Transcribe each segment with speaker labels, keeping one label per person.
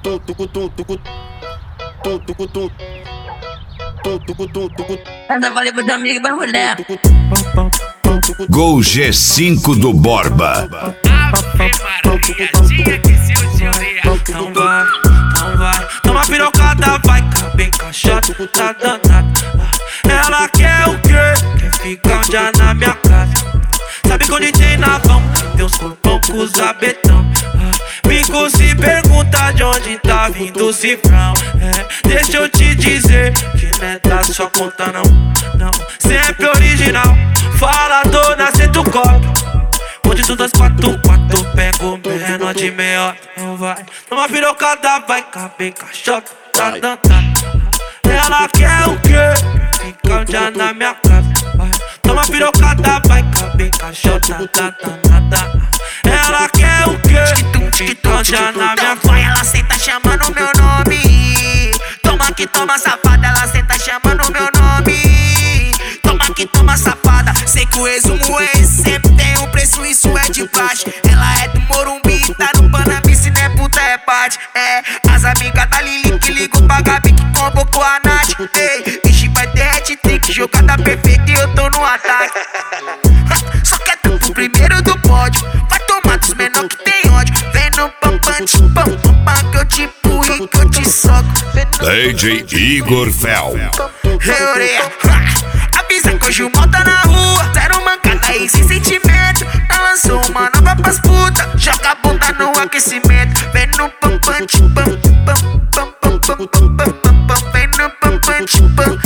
Speaker 1: Anda, falei pros amigos e pra mulher.
Speaker 2: Gol G5 do Borba.
Speaker 3: Ave Maria, tinha que ser o teoria. Não vai, não vai. Toma pirocada, vai caber encaixado, tá danado. Ela quer o quê? Quer ficar um dia na minha casa. Sabe que onde tem navão, tem uns corpão com os abetão. Fico se pergunta de onde tá vindo o cifrão. Deixa eu te dizer que não é da sua conta não. Não, sempre original. Fala, dona, senta o copo. Onde tu das 4-4, pego menor de meia. Não vai, numa pirocada vai caber caixota, tá dançando. Ela quer o quê? Fica um dia na minha casa. Toma pirocada, vai caber caixota, tá danada. Ela quer o quê? Fica um dia na minha casa.
Speaker 4: Vai, ela senta chamando meu nome. Toma que toma safada, ela senta chamando meu nome. Toma que toma safada. Sei que o resumo é esse, sempre tem um preço, isso é de baixo. Ela é do Morumbi, tá no Panambi, se não é puta é parte. É, as amigas da Lili que ligam pra Gabi que convocou a Nath. Ei, ixi, vai ter hat-trick, jogada perfeita e eu tô no ataque. Só quer tu pro primeiro do pódio. Vai tomar dos menor que tem ódio. Vem no pam pam pam que eu te empurro e que eu te soco.
Speaker 2: DJ Igor Fel.
Speaker 4: Reoreia, avisa que hoje o mal tá na rua. Zero mancada e sem sentimento. Ela lançou uma nova pras puta. Joga a bunda no aquecimento. Vem no pam pam pam pam pam pam pam pam pam. Vem no pam pam pam.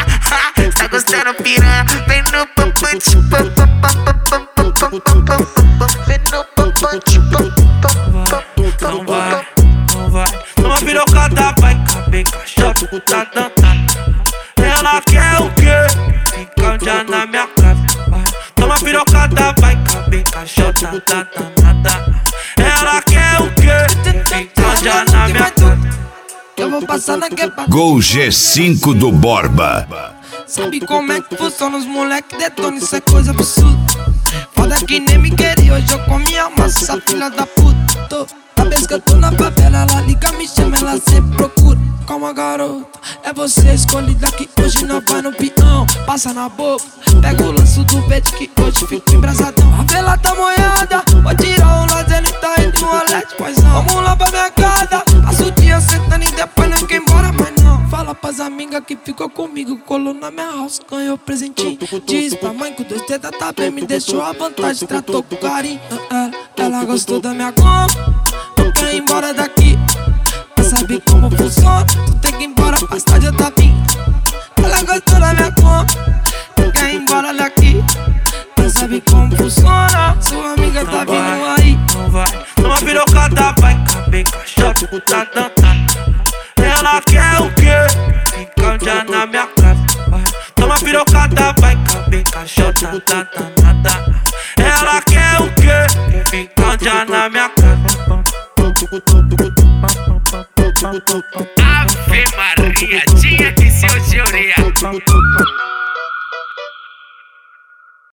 Speaker 4: Tá gostando piranha? Vem no pam pam pam pam pam pam pam pam pam. Vem no pam pam pam pam.
Speaker 3: Não vai, não vai. Numa pirocada vai caber caixota, tá dançando. Ela quer o quê? Fica um dia na minha casa. Toma pirocada, vai caber caixota, tá danada. Ela quer o quê? Fica um dia na minha casa.
Speaker 5: Eu vou passar na quebrada.
Speaker 2: Gol G5 do Borba.
Speaker 5: Sabe como é que funciona os moleque detona, isso é coisa absurda. Foda que nem me queria, hoje eu comi a massa, essa filha da puta. Toda vez que eu tô na favela, ela liga, me chama, ela sempre procura. Calma garota, é você a escolhida que hoje não vai no peão. Passa na boca, pega o lanço do pet que hoje fica embrasadão. A vela tá molhada, vou tirar o lazer, ele tá indo no olete, pois não. Vamos lá pra minha casa, passa o dia sentando e depois não quer embora, mas não. Fala pras amigas que ficou comigo, colou na minha house, ganhou presentinho. Diz pra mãe que o 2 dedos tá bem, me deixou à vontade, tratou com carinho. Ela gostou da minha goma, não quer ir embora daqui. Sabe como funciona, tu tem que ir embora, mais tarde eu tá vindo. Ela gostou da minha conta, tu quer ir embora daqui. Tu sabe como funciona, sua amiga tá vindo aí.
Speaker 3: Não vai, numa pirocada vai caber caixota, tá dançando. Ela quer o quê? Fica um dia na minha casa. Toma pirocada, vai caber caixota, tá danada. Ela quer o quê? Fica um dia na minha casa.
Speaker 1: Ave Maria, tinha que ser o teoria.